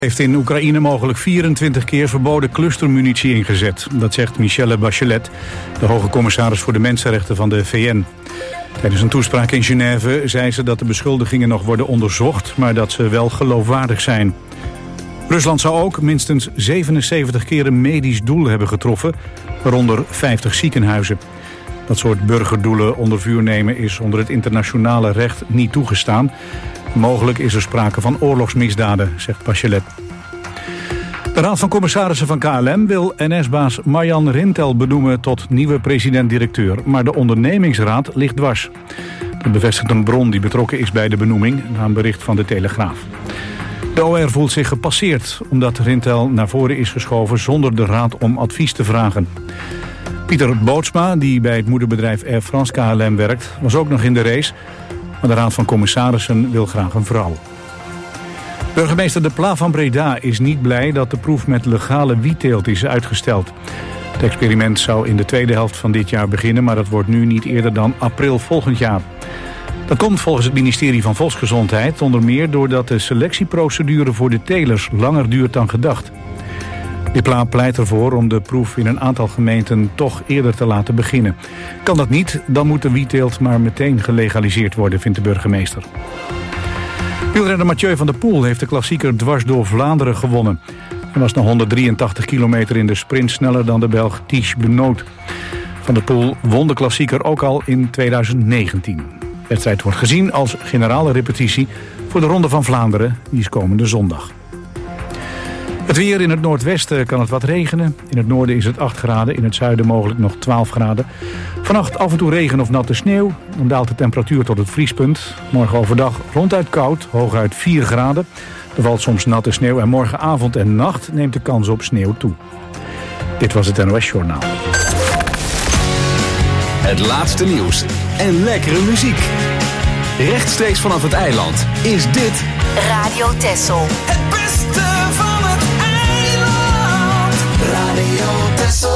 Heeft in Oekraïne mogelijk 24 keer verboden clustermunitie ingezet. Dat zegt Michelle Bachelet, de hoge commissaris voor de mensenrechten van de VN. Tijdens een toespraak in Genève zei ze dat de beschuldigingen nog worden onderzocht, maar dat ze wel geloofwaardig zijn. Rusland zou ook minstens 77 keer een medisch doel hebben getroffen, waaronder 50 ziekenhuizen. Dat soort burgerdoelen onder vuur nemen is onder het internationale recht niet toegestaan. Mogelijk is er sprake van oorlogsmisdaden, zegt Bachelet. De Raad van Commissarissen van KLM wil NS-baas Marjan Rintel benoemen tot nieuwe president-directeur. Maar de ondernemingsraad ligt dwars. Dat bevestigt een bron die betrokken is bij de benoeming, na een bericht van de Telegraaf. De OR voelt zich gepasseerd, omdat Rintel naar voren is geschoven zonder de raad om advies te vragen. Pieter Bootsma, die bij het moederbedrijf Air France KLM werkt, was ook nog in de race. Maar de Raad van Commissarissen wil graag een vrouw. Burgemeester De Pla van Breda is niet blij dat de proef met legale wietteelt is uitgesteld. Het experiment zou in de tweede helft van dit jaar beginnen, maar dat wordt nu niet eerder dan april volgend jaar. Dat komt volgens het ministerie van Volksgezondheid onder meer doordat de selectieprocedure voor de telers langer duurt dan gedacht. De Pla pleit ervoor om de proef in een aantal gemeenten toch eerder te laten beginnen. Kan dat niet, dan moet de wietteelt maar meteen gelegaliseerd worden, vindt de burgemeester. Wielrenner Mathieu van der Poel heeft de klassieker dwars door Vlaanderen gewonnen. Hij was na 183 kilometer in de sprint sneller dan de Belg Tiesj Benoot. Van der Poel won de klassieker ook al in 2019. De wedstrijd wordt gezien als generale repetitie voor de Ronde van Vlaanderen, die is komende zondag. Het weer: in het noordwesten kan het wat regenen. In het noorden is het 8 graden, in het zuiden mogelijk nog 12 graden. Vannacht af en toe regen of natte sneeuw. Dan daalt de temperatuur tot het vriespunt. Morgen overdag ronduit koud, hooguit 4 graden. Er valt soms natte sneeuw en morgenavond en nacht neemt de kans op sneeuw toe. Dit was het NOS Journaal. Het laatste nieuws en lekkere muziek. Rechtstreeks vanaf het eiland is dit Radio Texel. Het beste van het eiland. Radio Texel.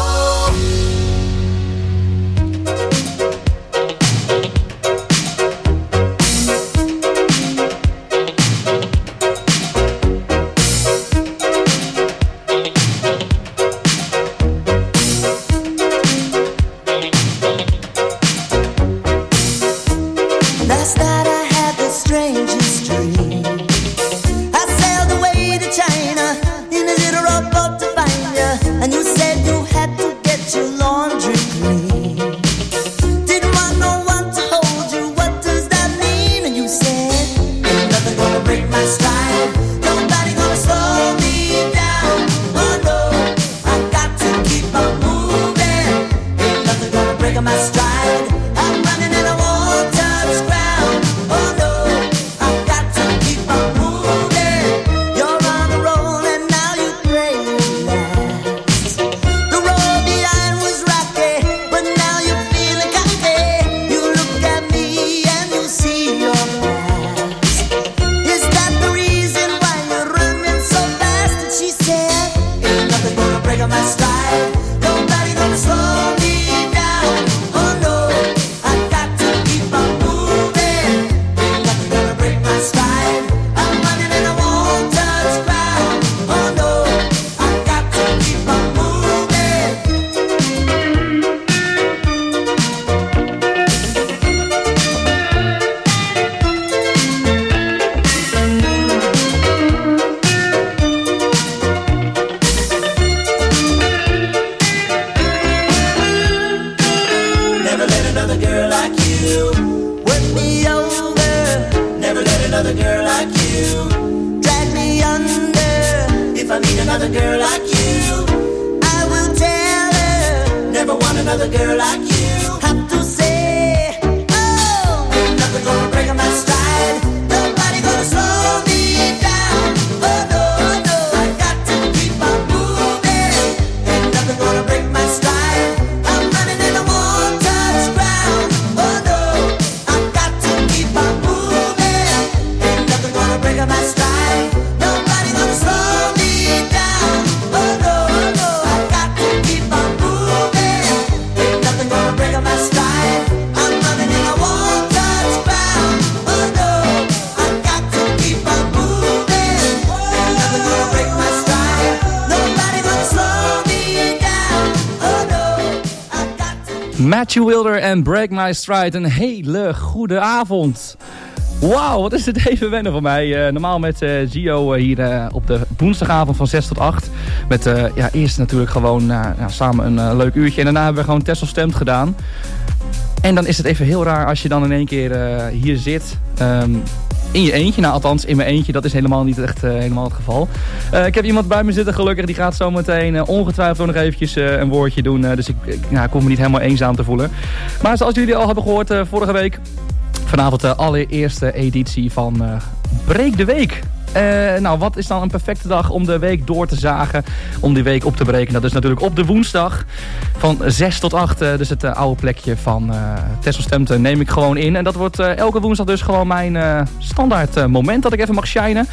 Matthew Wilder en Break My Stride. Een hele goede avond. Wauw, wat is het even wennen voor mij. Normaal met Gio hier op de woensdagavond van 6 tot 8. Met eerst natuurlijk gewoon samen een leuk uurtje. En daarna hebben we gewoon Texel Stemt gedaan. En dan is het even heel raar als je dan in één keer hier zit. In je eentje, nou althans in mijn eentje, dat is helemaal niet echt helemaal het geval. Ik heb iemand bij me zitten gelukkig, die gaat zo meteen ongetwijfeld nog eventjes een woordje doen. Dus ik hoef me niet helemaal eenzaam te voelen. Maar zoals jullie al hebben gehoord vorige week, vanavond de allereerste editie van Breek de Week. Wat is dan een perfecte dag om de week door te zagen, om die week op te breken? Dat is natuurlijk op de woensdag van 6 tot 8. Dus het oude plekje van Texel Stemt neem ik gewoon in. En dat wordt elke woensdag dus gewoon mijn standaard moment dat ik even mag shinen.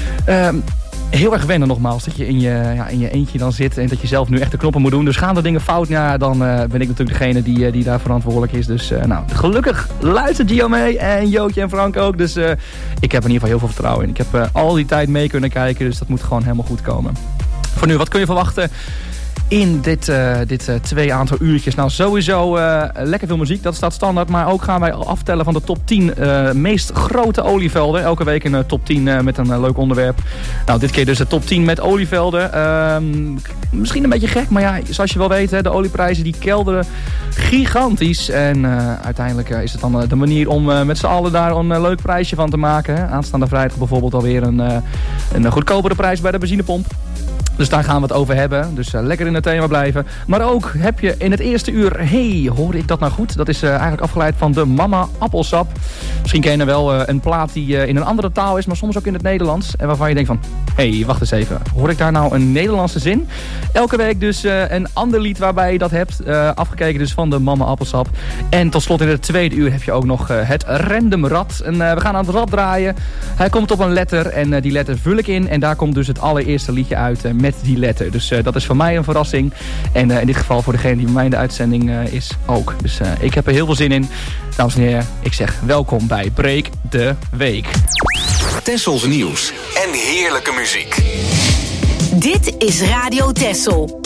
Heel erg wennen nogmaals, dat je in je eentje dan zit en dat je zelf nu echt de knoppen moet doen. Dus gaan er dingen fout, dan ben ik natuurlijk degene die daar verantwoordelijk is. Dus gelukkig luistert Gio mee en Jootje en Frank ook. Dus ik heb in ieder geval heel veel vertrouwen in. Ik heb al die tijd mee kunnen kijken, dus dat moet gewoon helemaal goed komen. Voor nu, wat kun je verwachten in dit 2 aantal uurtjes? Nou, sowieso lekker veel muziek, dat staat standaard. Maar ook gaan wij aftellen van de top 10 meest grote olievelden. Elke week een top 10 met een leuk onderwerp. Nou, dit keer dus de top 10 met olievelden. Misschien een beetje gek, maar zoals je wel weet, de olieprijzen die kelderen gigantisch. En uiteindelijk is het dan de manier om met z'n allen daar een leuk prijsje van te maken. Hè? Aanstaande vrijdag bijvoorbeeld alweer een goedkopere prijs bij de benzinepomp. Dus daar gaan we het over hebben. Dus lekker in het thema blijven. Maar ook heb je in het eerste uur... hoorde ik dat nou goed? Dat is eigenlijk afgeleid van de Mama Appelsap. Misschien ken je wel een plaat die in een andere taal is, maar soms ook in het Nederlands. En waarvan je denkt van, wacht eens even. Hoor ik daar nou een Nederlandse zin? Elke week dus een ander lied waarbij je dat hebt. Afgekeken dus van de Mama Appelsap. En tot slot in het tweede uur heb je ook nog het Random Rad. En we gaan aan het rad draaien. Hij komt op een letter en die letter vul ik in. En daar komt dus het allereerste liedje uit met die letter. Dus dat is voor mij een verrassing. En in dit geval voor degene die bij mij in de uitzending is ook. Dus ik heb er heel veel zin in. Dames en heren, ik zeg welkom bij Breek de Week. Tessels nieuws en heerlijke muziek. Dit is Radio Texel.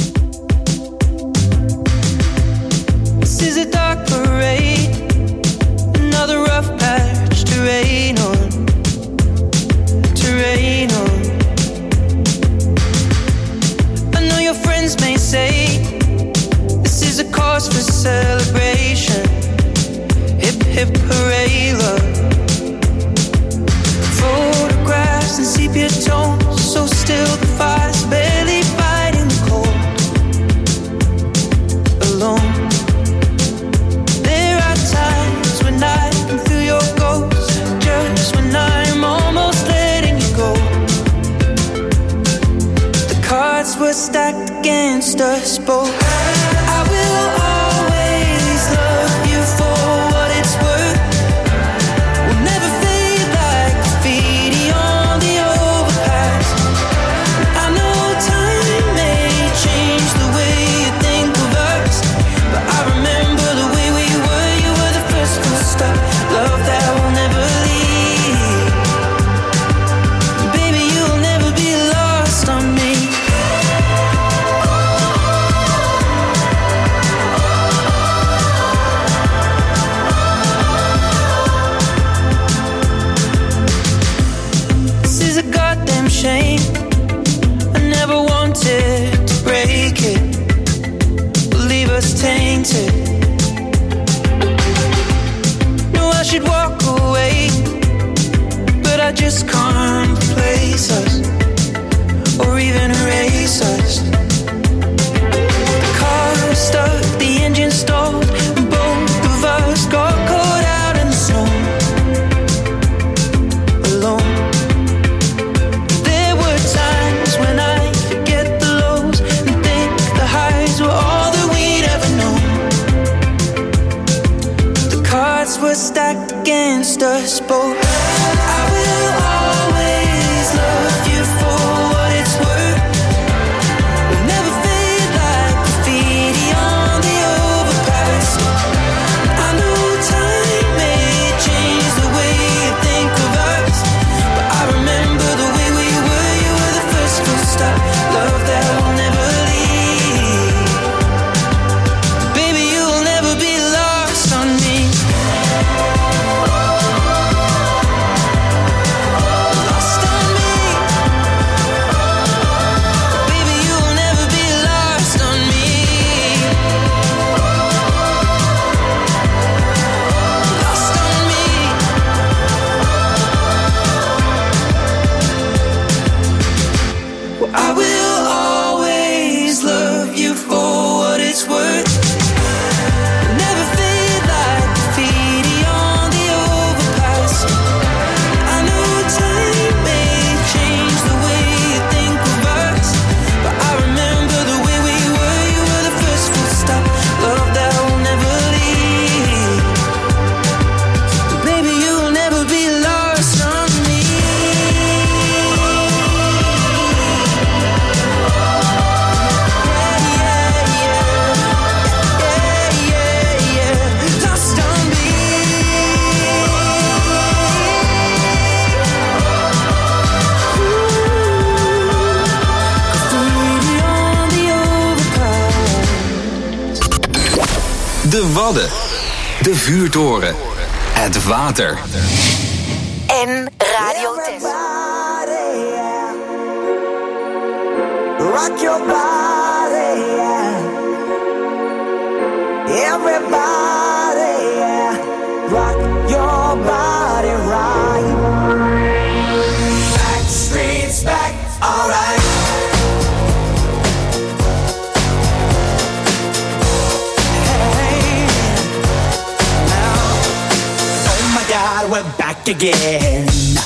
This is a dark parade. Another rough patch to rain on. To rain on. Your friends may say this is a cause for celebration. Hip hip hooray, love. Photographs and sepia tones, so still the fire's barely fighting the cold. Alone. There are times when I can feel your ghost, just when I'm almost letting you go. Cards were stacked against us both. I will always love you for what it's worth. We'll never fade like graffiti on the overpass. I know time may change the way you think of us, but I remember the way we were. You were the first full stop, love that will never leave. Baby, you'll never be lost on me. Shame. I never wanted to break it, leave us tainted. No, I should walk away, but I just can't replace us or even erase us. The car stuck, the engine stalled, and both of us got caught out in the snow. Alone. When I forget the lows and think the highs were all that we'd ever known. The cards were stacked against us both. I will always De Wadden. De vuurtoren. Het water. En Radio Tessel. Rock your body, yeah. Everybody, yeah. Rock your body right. Back streets back, alright. Hey, now, oh my God, we're back again.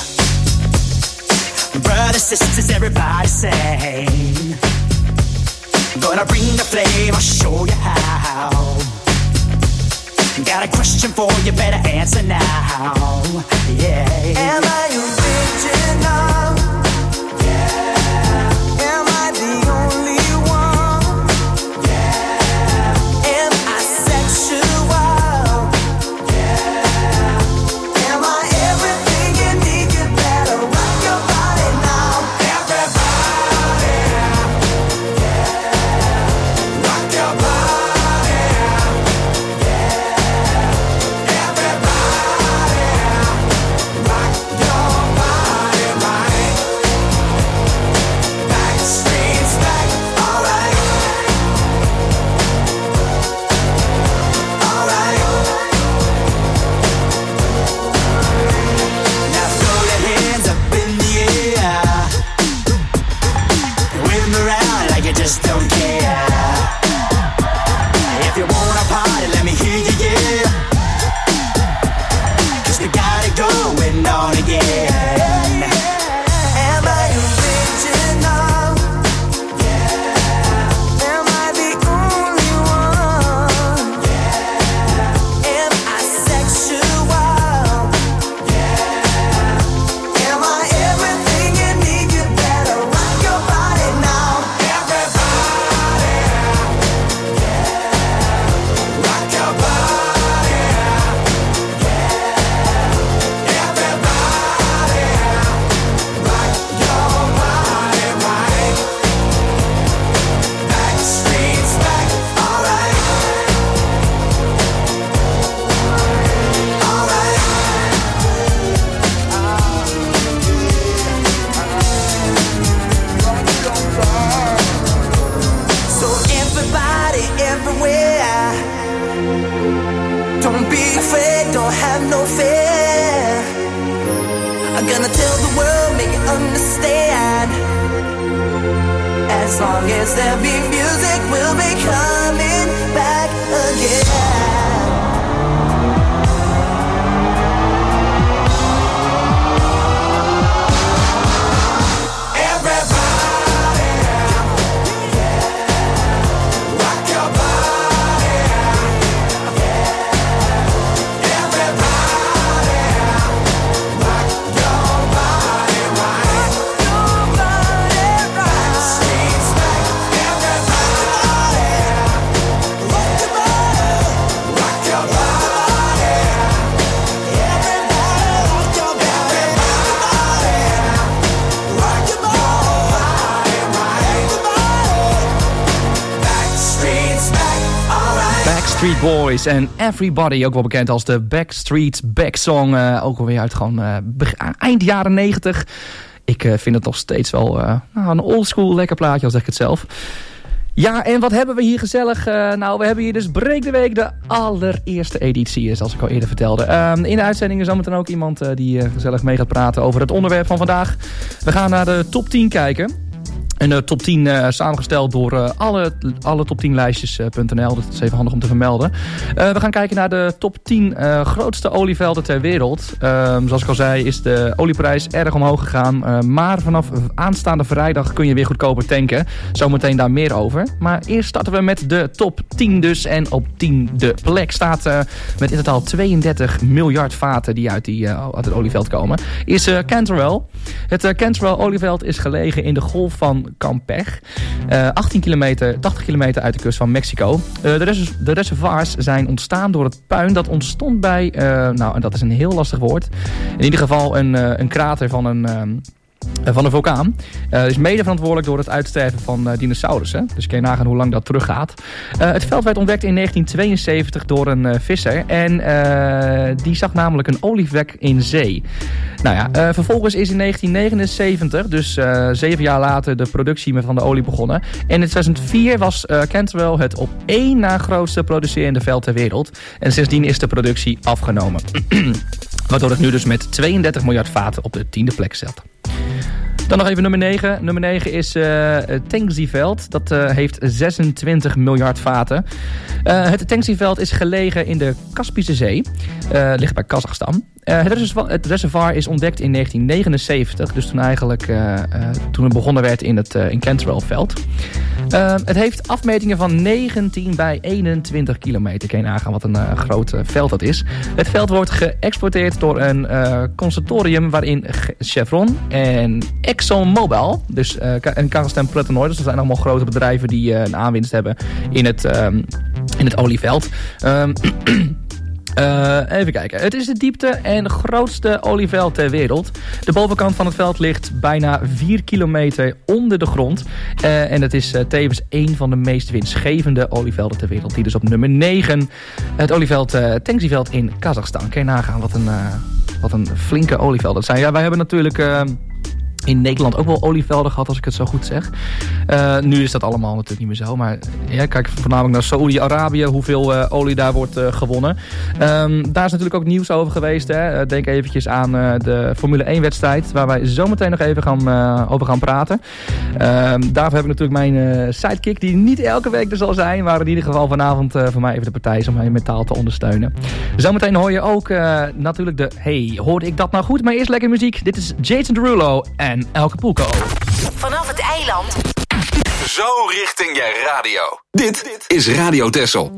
Brothers, sisters, everybody sing. Gonna bring the flame, I'll show you how. Got a question for you, better answer now. Yeah. Am I original? Yeah. Am I the only one? Yeah. Am I sexual? Yeah. Am I everything you need? You better rock your body now. Everybody, yeah. Rock your body, yeah. Everybody, rock your body right. Back streets back, alright. Alright. Now throw your hands up in the air. Wave 'em around like you just don't care. If you wanna party, let me hear you, yeah. 'Cause we got it going on again. Am I original? Yeah. Am I the only one? Yeah. Am I sexual? Yeah. Am I everything you need? You better rock your body now. Everybody, yeah. Rock your body, yeah. Everybody, rock your body right. Back streets back, alright. Alright. So everybody, everywhere, don't be afraid, don't have no fear. I'm gonna tell the world, make it understand. As long as there be music, we'll be coming back again. Everybody, rock your body, everybody, rock your body right. Back streets back, everybody, rock your body, rock your body, everybody, rock your body, rock your body right. Back streets back, alright. Backstreet Boys en Everybody, ook wel bekend als de Backstreet Back Song. Ook alweer uit gewoon eind jaren 90. Ik vind het nog steeds wel een oldschool lekker plaatje, al zeg ik het zelf. Ja, en wat hebben we hier gezellig? Nou, we hebben hier dus Breek de Week, de allereerste editie, zoals ik al eerder vertelde. In de uitzending is zometeen ook iemand die gezellig mee gaat praten over het onderwerp van vandaag. We gaan naar de top 10 kijken. En de top 10 samengesteld door alle top 10 lijstjes.nl. Dat is even handig om te vermelden. We gaan kijken naar de top 10 grootste olievelden ter wereld. Zoals ik al zei is de olieprijs erg omhoog gegaan. Maar vanaf aanstaande vrijdag kun je weer goedkoper tanken. Zometeen daar meer over. Maar eerst starten we met de top 10 dus. En op 10e plek staat met in totaal 32 miljard vaten die uit het olieveld komen. Is Cantrell. Het Cantrell olieveld is gelegen in de golf van Campeche. 80 kilometer uit de kust van Mexico. De reservoirs zijn ontstaan door het puin dat ontstond bij... en dat is een heel lastig woord. In ieder geval een krater van van de vulkaan. Is mede verantwoordelijk door het uitsterven van dinosaurussen. Dus kun je nagaan hoe lang dat teruggaat. Het veld werd ontdekt in 1972 door een visser. En die zag namelijk een olievlek in zee. Nou ja, vervolgens is in 1979, dus 7 jaar later, de productie van de olie begonnen. En in 2004 was Canterell het op 1 na grootste producerende veld ter wereld. En sindsdien is de productie afgenomen. Waardoor het nu dus met 32 miljard vaten op de 10e plek staat. Dan nog even nummer 9. Nummer 9 is Tengziveld. Dat heeft 26 miljard vaten. Het Tengziveld is gelegen in de Kaspische Zee. Ligt bij Kazachstan. Het reservoir is ontdekt in 1979. Dus toen het begonnen werd in Canterell-veld. Het heeft afmetingen van 19 bij 21 kilometer. Kun je nagaan wat een groot veld dat is. Het veld wordt geëxploiteerd door een consortium waarin Chevron en ExxonMobil, dus en Kazakhstan Plutinoid, dus dat zijn allemaal grote bedrijven die een aanwinst hebben in het olieveld. Even kijken. Het is de diepte en grootste olieveld ter wereld. De bovenkant van het veld ligt bijna 4 kilometer onder de grond. En het is tevens een van de meest winstgevende olievelden ter wereld. Die dus op nummer 9 het olieveld Tengziveld in Kazachstan. Kun je nagaan wat een flinke olieveld dat zijn. Ja, wij hebben natuurlijk in Nederland ook wel olievelden gehad, als ik het zo goed zeg. Nu is dat allemaal natuurlijk niet meer zo. Maar ja, kijk voornamelijk naar Saoedi-Arabië, hoeveel olie daar wordt gewonnen. Daar is natuurlijk ook nieuws over geweest. Hè. Denk eventjes aan de Formule 1 wedstrijd, waar wij zometeen nog even over gaan praten. Daarvoor heb ik natuurlijk mijn sidekick, die niet elke week er zal zijn, maar in ieder geval vanavond voor mij even de partij is om mij mentaal te ondersteunen. Zometeen hoor je ook natuurlijk hoorde ik dat nou goed? Maar eerst lekker muziek. Dit is Jason Derulo en El Capulco. Vanaf het eiland. Zo richting je radio. Dit is Radio Texel.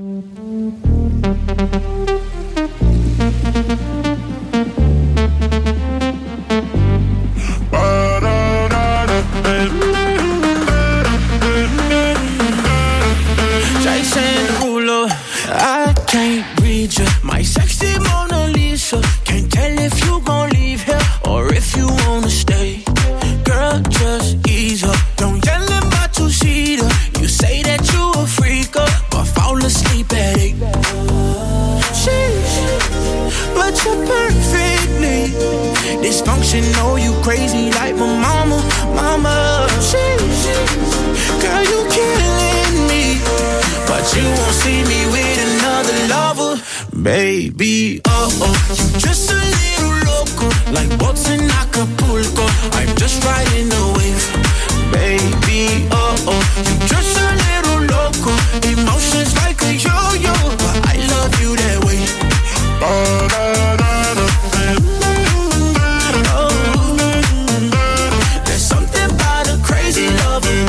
Jason Derulo, I can't read you. My sexy Mona Lisa. Can't tell if you gon' leave here or if you wanna stay. Girl, just ease up. Don't yell in my two-seater. You say that you a freak up, but fall asleep at 8. Sheesh, but you're perfectly dysfunctional. You crazy like my mama. Sheesh, girl, you killing me, but you won't see me with another lover. Baby, you just a little loco, like boats in Acapulco. I'm just riding the wave. Baby, you just a little loco, emotions like a yo-yo, but I love you that way. There's something about a crazy lover.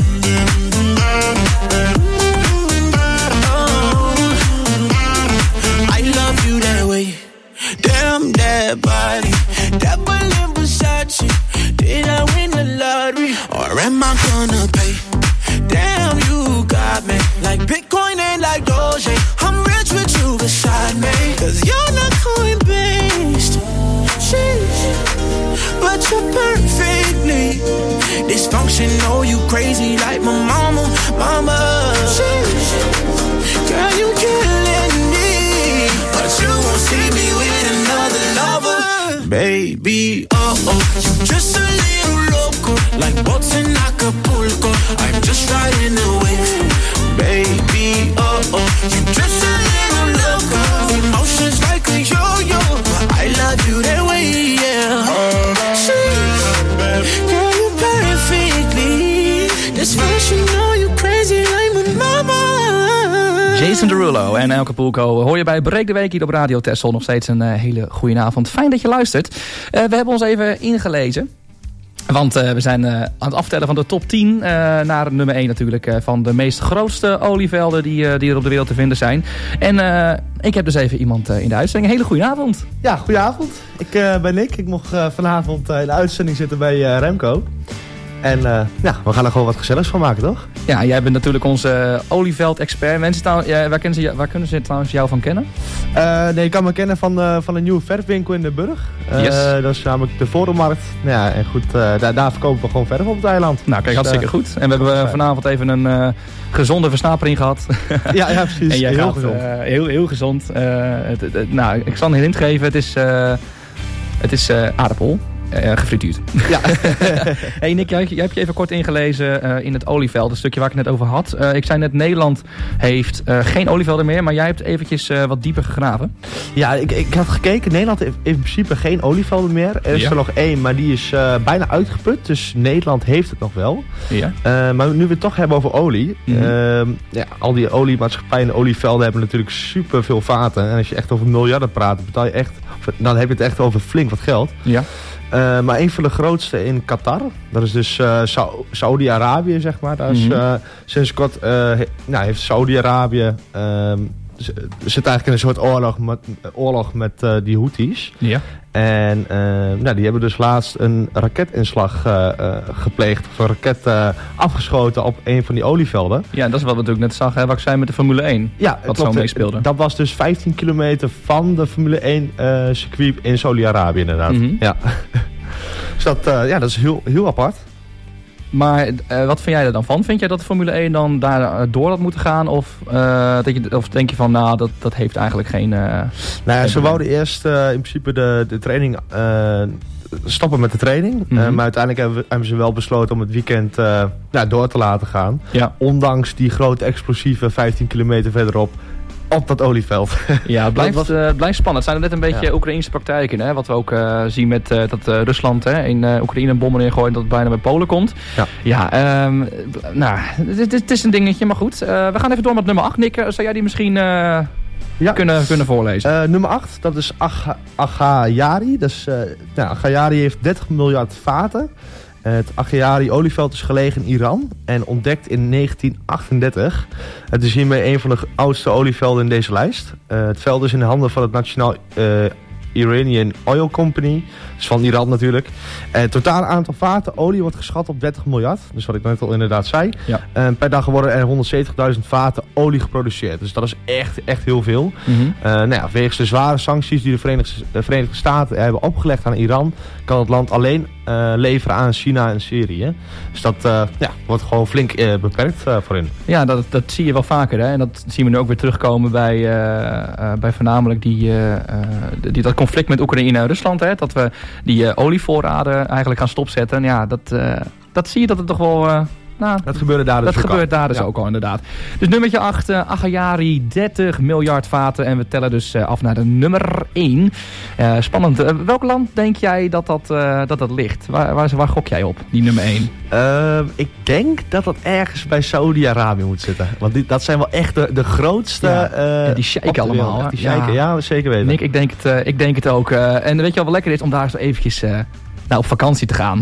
Damn that body, that Berlin Versace. Did I win the lottery, or am I gonna pay? Damn, you got me like Bitcoin and like Doge. I'm rich with you beside me, cause you're not coin-based. Sheesh, but you're perfectly dysfunctional. You crazy like my mama. Sheesh, girl, you killing me, but you won't see me with another lover. Baby, you just a little loco, like boats in Acapulco. I'm just riding the wave. Baby, you just a little loco, emotions like a yo-yo, but I love you that way, yeah. Girl, you perfectly dysfunctional. You crazy like my mama. Jason Derulo en El Capulco hoor je bij Breek de Week hier op Radio Texel. Nog steeds een hele goede avond. Fijn dat je luistert. We hebben ons even ingelezen. Want we zijn aan het aftellen van de top 10 naar nummer 1 natuurlijk. Van de meest grootste olievelden die er op de wereld te vinden zijn. En ik heb dus even iemand in de uitzending. Een hele goede avond. Ja, goedenavond. Ik ben Nick. Ik mocht vanavond in de uitzending zitten bij Remco. En we gaan er gewoon wat gezelligs van maken, toch? Ja, jij bent natuurlijk onze olieveld-expert. Mensen, waar kunnen ze trouwens jou van kennen? Nee, je kan me kennen van een nieuwe verfwinkel in de Burg. Yes. Dat is namelijk de Voormarkt. Ja, en goed, daar verkopen we gewoon verf op het eiland. Nou, kijk, hartstikke goed. En we hebben vanavond even een gezonde versnapering gehad. Ja, precies. En jij heel gaat, gezond. Heel gezond. Nou, ik zal een hint geven. Het is aardappel. Gefrituurd. Ja. Hey Nick, jij hebt je even kort ingelezen in het olieveld. Een stukje waar ik het net over had. Ik zei net, Nederland heeft geen olievelden meer. Maar jij hebt eventjes wat dieper gegraven. Ja, ik had gekeken. Nederland heeft in principe geen olievelden meer. Er is er nog 1, maar die is bijna uitgeput. Dus Nederland heeft het nog wel. Ja. Maar nu we het toch hebben over olie. Al die oliemaatschappijen en olievelden hebben natuurlijk super veel vaten. En als je echt over miljarden praat, dan heb je het echt over flink wat geld. Ja. Maar een van de grootste in Qatar, dat is dus Saudi-Arabië, zeg maar. Daar is, sinds kort heeft Saudi-Arabië zit eigenlijk in een soort oorlog met die Houthis. Ja. En die hebben dus laatst een raketinslag gepleegd. Of een raket afgeschoten op een van die olievelden. Ja, dat is wat we natuurlijk net zagen, wat ik zei met de Formule 1. Ja, wat zo meespeelde. Dat was dus 15 kilometer van de Formule 1 circuit in Saudi-Arabië inderdaad. Ja. Dus dat is heel apart. Maar wat vind jij er dan van? Vind jij dat de Formule 1 dan daar door had moeten gaan? Of denk je van, dat heeft eigenlijk geen... ze wouden eerst in principe de training stoppen met de training. Maar uiteindelijk hebben ze wel besloten om het weekend door te laten gaan. Ja. Ondanks die grote explosieve 15 kilometer verderop op dat olieveld. Ja, het blijft spannend. Het zijn er net een beetje Oekraïnse praktijken. Hè? Wat we ook zien met dat Rusland in Oekraïne een bommen neergooit en dat het bijna bij Polen komt. Het is een dingetje, maar goed. We gaan even door met nummer 8. Nick, zou jij die misschien kunnen voorlezen? Nummer 8, dat is Agayari. Agayari heeft 30 miljard vaten. Het Agayari olieveld is gelegen in Iran en ontdekt in 1938. Het is hiermee een van de oudste olievelden in deze lijst. Het veld is in de handen van het Nationaal Iranian Oil Company. Dus van Iran natuurlijk. Het totale aantal vaten olie wordt geschat op 30 miljard. Dus wat ik net al inderdaad zei. Ja. Per dag worden er 170.000 vaten olie geproduceerd. Dus dat is echt heel veel. Wegens de zware sancties die de Verenigde Staten hebben opgelegd aan Iran, kan het land alleen leveren aan China en Syrië. Dus dat wordt gewoon flink beperkt voor hen. Ja, dat zie je wel vaker. Hè? En dat zien we nu ook weer terugkomen bij voornamelijk dat conflict met Oekraïne en Rusland. Hè? Dat we die olievoorraden eigenlijk gaan stopzetten. En ja, dat zie je dat het toch wel... dat gebeurde daar dus ook al. Dat gebeurt daar dus ook al, inderdaad. Dus nummertje 8, Agayari, 30 miljard vaten. En we tellen dus af naar de nummer 1. Spannend. Welk land denk jij dat ligt? Waar gok jij op, die nummer 1? Ik denk dat dat ergens bij Saudi-Arabië moet zitten. Want dat zijn wel echt de grootste... die sheiken allemaal. Die sheiken, ja, zeker weten. Nick, ik denk het ook. En weet je wel lekker is om daar zo eventjes op vakantie te gaan?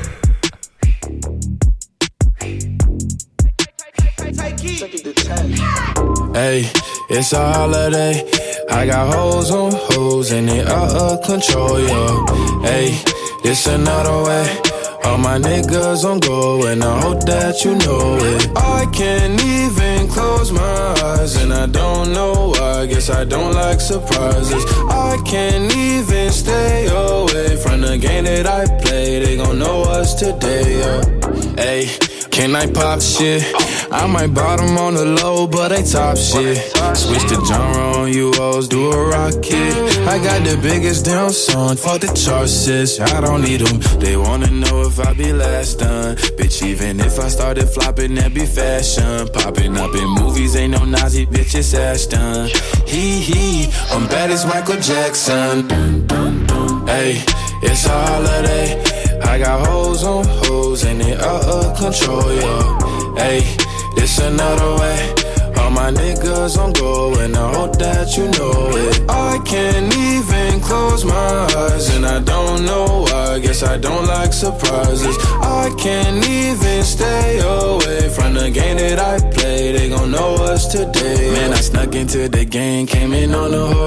Hey, it's a holiday. I got hoes on hoes and they out of control, yo. Hey, this another way. All my niggas on go and I hope that you know it. I can't even close my eyes and I don't know why. Guess I don't like surprises. I can't even stay away from the game that I play. They gon' know us today, yeah. Hey, can I pop shit? I might bottom on the low, but they top shit. Switch the genre on you hoes, do a rocket. I got the biggest damn song, fuck the charts, sis. I don't need them. They wanna know if I be last done. Bitch, even if I started flopping, that be fashion. Popping up in movies, ain't no Nazi, bitch, it's Ashton. Hee, I'm bad as Michael Jackson. Hey, it's a holiday. I got hoes on hoes and they out of control, yo. Hey, this another way. All my niggas on go and I hope that you know it. I can't even close my eyes and I don't know why. Guess I don't like surprises. I can't even stay away from the game that I play. They gon' know us today. Man, I snuck into the game, came in on a horse.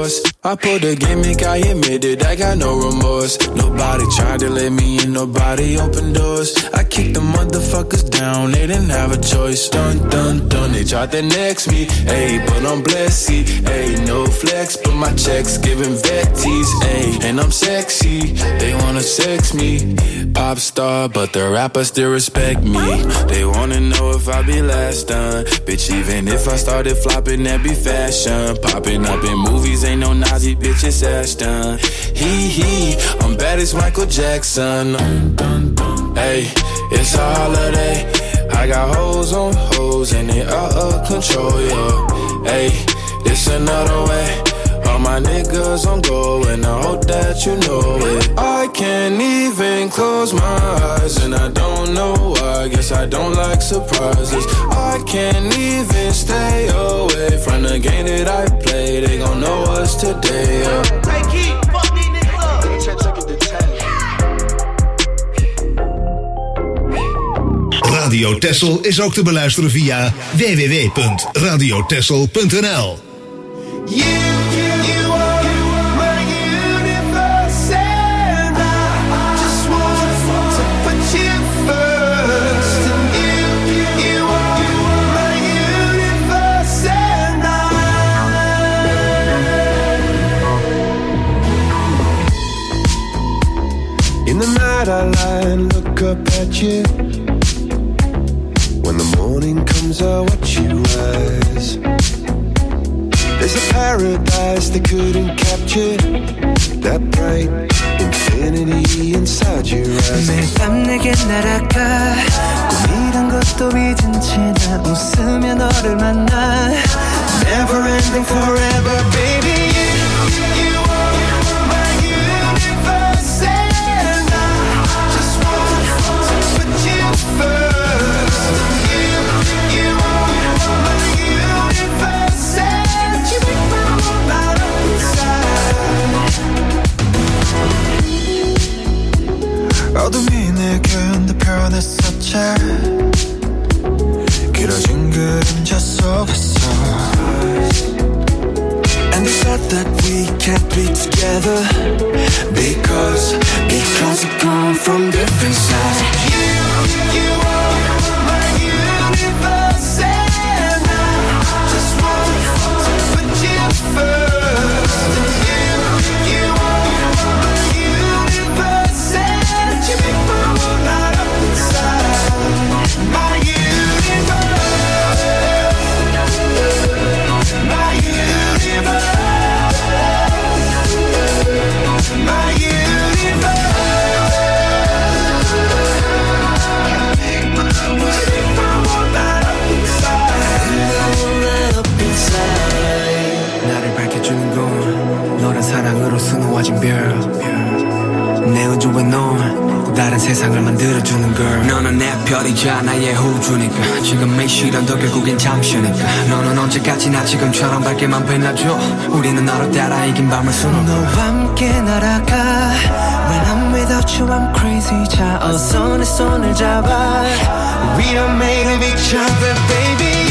I pulled the gimmick, I admit it, I got no remorse. Nobody tried to let me in, nobody opened doors. I kicked the motherfuckers down, they didn't have a choice. Dun, dun, dun, they tried to next me. Ayy, but I'm blessed, ayy, no flex, but my checks giving vetties, ayy. And I'm sexy, they wanna sex me. Pop star, but the rappers still respect me. They wanna know if I be last done. Bitch, even if I started flopping, that be fashion. Popping up in movies, ain't no Nazi bitch, it's Ashton. Hee, I'm bad as Michael Jackson. Hey, it's a holiday. I got hoes on hoes and they out of control, yeah. Hey, this another way. All my niggas on go and I hope that you know it. I can't even close my eyes and I don't know why. Guess I don't like surprises. I can't even stay away from the game that I play. They gon' know us today, yeah. Hey, keep fuck these niggas up. Radio Texel is ook te beluisteren via www.radiotexel.nl. In the night I lie and look up at you. When the morning comes I watch you rise. There's a paradise they couldn't capture. That bright infinity inside your eyes. 매일 밤 내게 날아가 꿈이란 것도 잊은 채 난 웃으며 너를 만나. Never ending forever baby. 어둠이 내게 편했었지. 길어진 그림자 속에서. And they said that we can't be together because we come from different sides. You are my universe and I just want to put you first. You are my universe and you make my world light up inside. My universe, my universe. My 나를 밝혀주는 건 너란 사랑으로 수놓아진 별. 내 우주에 넌 또 다른 세상을 만들어주는 girl. 너는 내 별이자 나의 호주니까 지금의 시련도 결국엔 잠시니까. 너는 언제까지나 지금처럼 밝게만 빛나줘. 우리는 너를 따라 이긴 밤을 수놓고 너와 함께 날아가. When I'm without you I'm crazy. 자 어서 내 손을 잡아. We are made of each other baby.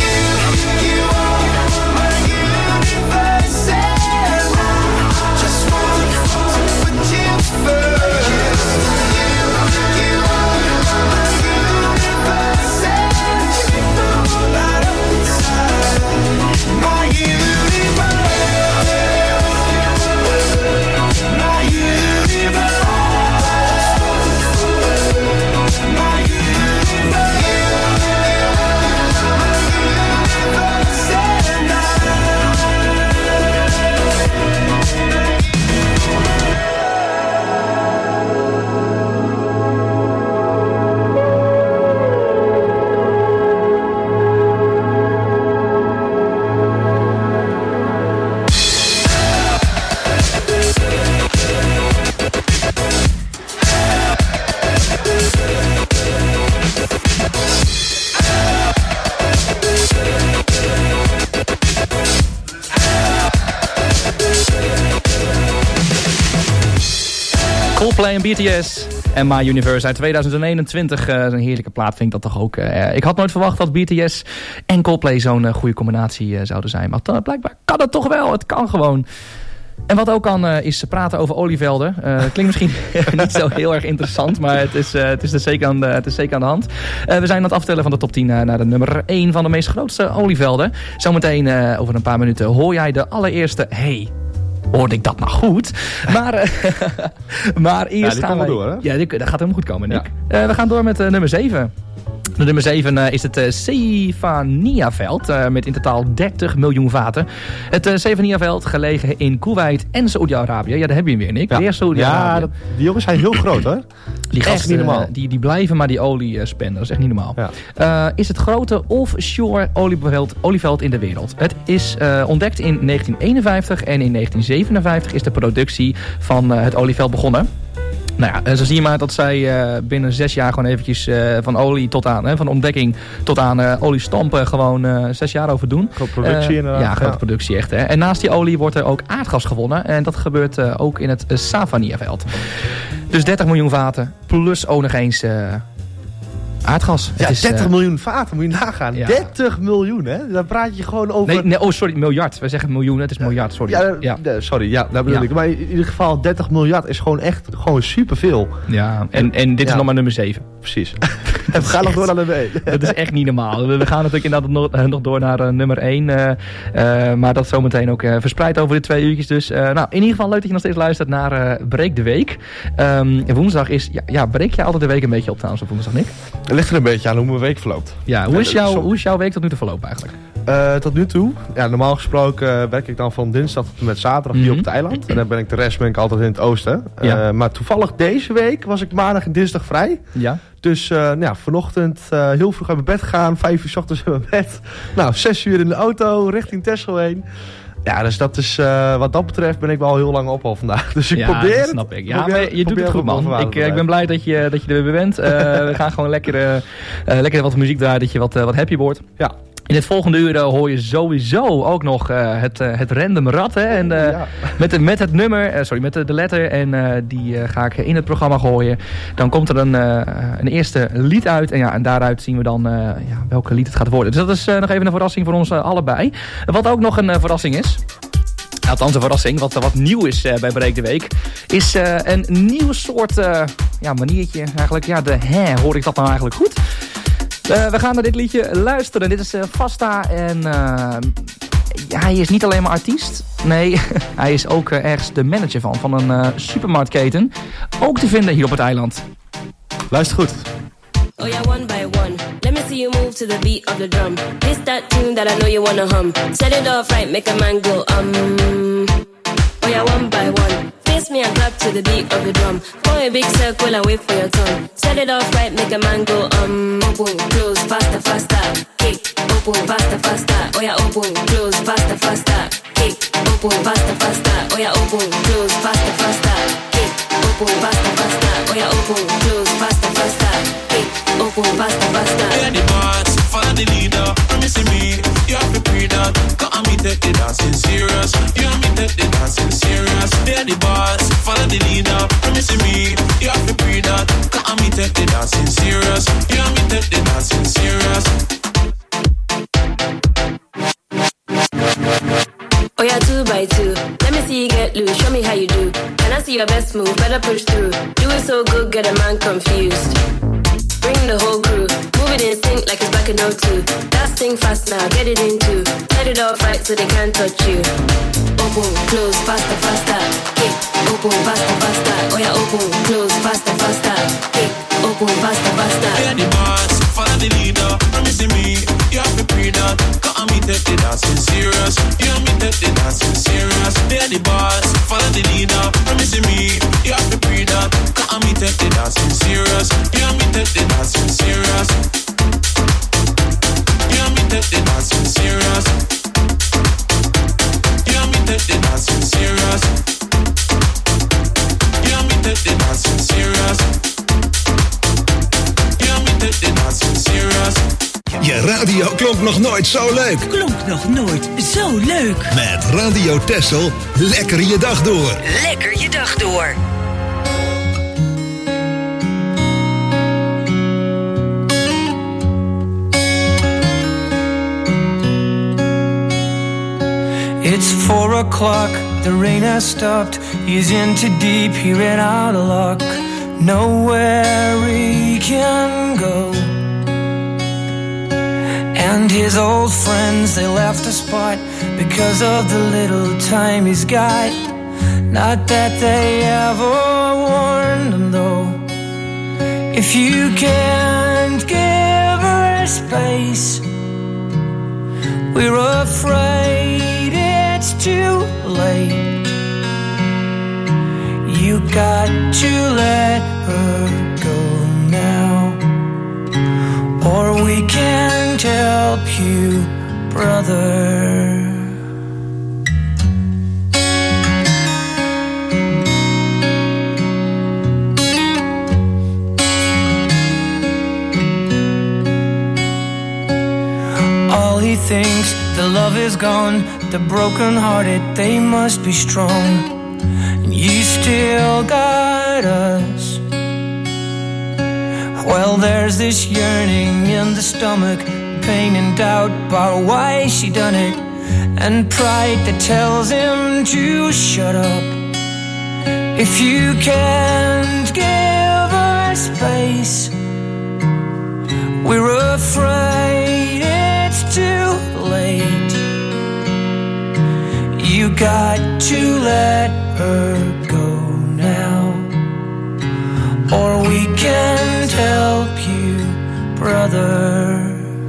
Coldplay en BTS en My Universe uit 2021. Een heerlijke plaat vind ik dat toch ook. Ik had nooit verwacht dat BTS en Coldplay zo'n goede combinatie zouden zijn. Maar blijkbaar kan het toch wel. Het kan gewoon. En wat ook kan is praten over olievelden. Klinkt misschien niet zo heel erg interessant, maar het is zeker aan de hand. We zijn aan het aftellen van de top 10 naar de nummer 1 van de meest grootste olievelden. Zometeen over een paar minuten hoor jij de allereerste... Hey, hoorde ik dat nou goed? Maar eerst gaan we... Door, hè? Ja, dat gaat helemaal goed komen, Nick. Ja. We gaan door met nummer 7. De nummer 7 is het Sefania-veld met in totaal 30 miljoen vaten. Het Sefania-veld gelegen in Kuwait en Saoedi-Arabië. Ja, daar heb je hem weer, Nick. Weer Saoedi-Arabië. Die jongens zijn heel groot, hoor. Die gasten, niet normaal. Die blijven maar die olie spenden. Dat is echt niet normaal. Ja. Is het grote offshore olieveld in de wereld. Het is ontdekt in 1951 en in 1957 is de productie van het olieveld begonnen. Nou ja, zo zie je maar dat zij binnen 6 jaar gewoon eventjes van olie tot aan, van ontdekking tot aan olie stampen gewoon 6 jaar over doen. Grote productie inderdaad. Ja, grote productie echt. Hè. En naast die olie wordt er ook aardgas gewonnen. En dat gebeurt ook in het Sefania-veld. Dus 30 miljoen vaten plus ook nog eens... aardgas. Ja, 30 miljoen vaten, moet je nagaan. Ja. 30 miljoen, hè? Dan praat je gewoon over... Nee, sorry, miljard. We zeggen miljoen, het is miljard, sorry. Sorry, dat bedoel ik. Maar in ieder geval, 30 miljard is gewoon echt superveel. Ja, en dit is nog maar nummer 7. Precies. En we gaan nog door naar nummer 1. Dat is echt niet normaal. We gaan natuurlijk inderdaad nog door naar nummer 1. Maar dat zometeen ook verspreid over de 2 uurtjes. Dus in ieder geval leuk dat je nog steeds luistert naar Breek de Week. Woensdag is... Ja, breek je altijd de week een beetje op trouwens op woensdag, Nick? Het ligt er een beetje aan hoe mijn week verloopt. Ja, hoe is jouw week tot nu toe verlopen eigenlijk? Tot nu toe, normaal gesproken werk ik dan van dinsdag tot en met zaterdag hier op het eiland. En dan ben ik de rest altijd in het oosten. Maar toevallig deze week was ik maandag en dinsdag vrij. Ja. Dus vanochtend heel vroeg uit mijn bed gegaan, 5 uur 's ochtends in mijn bed. 6 uur in de auto, richting Texel heen. Ja, dus dat is, wat dat betreft ben ik wel heel lang op al vandaag. Dus ik probeer het. Snap ik. Ja, maar je doet het goed, man. Ik ben blij dat je er weer bent. We gaan gewoon lekker wat muziek draaien, dat je wat happy wordt. Ja. In het volgende uur hoor je sowieso ook nog het random rad. Hè? En, met het nummer, met de letter. En die ga ik in het programma gooien. Dan komt er een eerste lied uit. En daaruit zien we dan welke lied het gaat worden. Dus dat is nog even een verrassing voor ons allebei. Wat ook nog een verrassing is. Althans een verrassing, wat nieuw is bij Breek de Week, is een nieuw soort maniertje eigenlijk. Ja, hoor ik dat nou eigenlijk goed? We gaan naar dit liedje luisteren. Dit is Vasta en hij is niet alleen maar artiest. Nee, hij is ook ergens de manager van een supermarktketen. Ook te vinden hier op het eiland. Luister goed. Oh yeah, one by one. Let me see you move to the beat of the drum. This that tune that I know you wanna hum. Set it off right, make a man go Oh yeah, one by one. Face me and clap to the beat of the drum. Form a big circle and wait for your turn. Set it off right, make a man go Open, close, faster, faster. Kick, open, faster, faster. Oh yeah, open, close, faster, faster. Kick, open, faster, faster. Oh yeah, open, close, faster, faster. Kick, open, faster, faster. Oh yeah, open, close, faster, faster. Kick, open, faster, faster. Yeah, the boss, follow the leader. Promising me, you have to pre that. Cause me take the dancing serious. You and me take the dancing serious. Yeah, the boss, follow the leader. Promising me, you have to pre that. Cause me take the dancing serious. You and me take the dancing serious. Oh yeah, 2 by 2. Let me see you get loose, show me how you do. Can I see your best move? Better push through. Do it so good, get a man confused. Bring the whole crew, move it in sync like it's back in 02. That thing fast now, get it in two. Set it off right so they can't touch you. Open, close, faster, faster. Kick, open, faster, faster. Oh yeah, open, close, faster, faster. Kick, open, faster, faster. Yeah, the boss, follow the leader. Promising me, you have to pre that. Cause me take the dancing serious. You and me take the dancing serious. Yeah, the boss, follow the leader. Promising me, you have to pre that. Cause me take the dancing serious. You and me take the dancing serious. You and me take the dancing serious. You and me take the dancing serious. You and me take the dancing serious. You and me take the dancing serious. Je radio klonk nog nooit zo leuk. Klonk nog nooit zo leuk. Met Radio Texel, lekker je dag door. Lekker je dag door. It's 4 o'clock. the rain has stopped. He's in too deep, he ran out of luck. Nowhere he can go. And his old friends, they left the spot because of the little time he's got. Not that they ever warned him though. If you can't give her space, we're afraid it's too late. You got to let her go now, or we can't help you, brother. All he thinks, the love is gone. The broken-hearted, they must be strong. And you still got us. Well, there's this yearning in the stomach, pain and doubt about why she done it, and pride that tells him to shut up. If you can't give her space, we're afraid it's too late. You got to let her go now, or we can't help you, brother.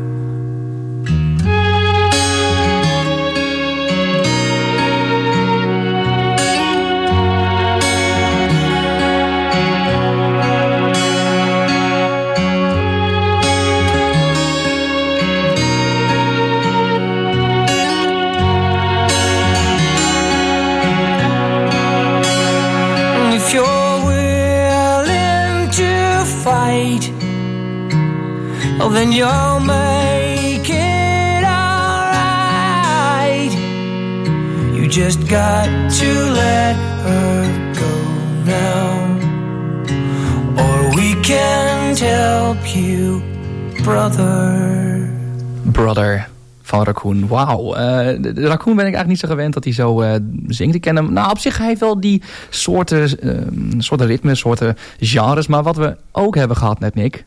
Oh, then you'll make it alright. You just got to let her go now, or we can't help you, brother. Brother van Raccoon. Wauw. De Raccoon ben ik eigenlijk niet zo gewend dat hij zo zingt. Ik ken hem. Nou, op zich hij heeft wel die soorten ritmes, soorten genres. Maar wat we ook hebben gehad net, Nick.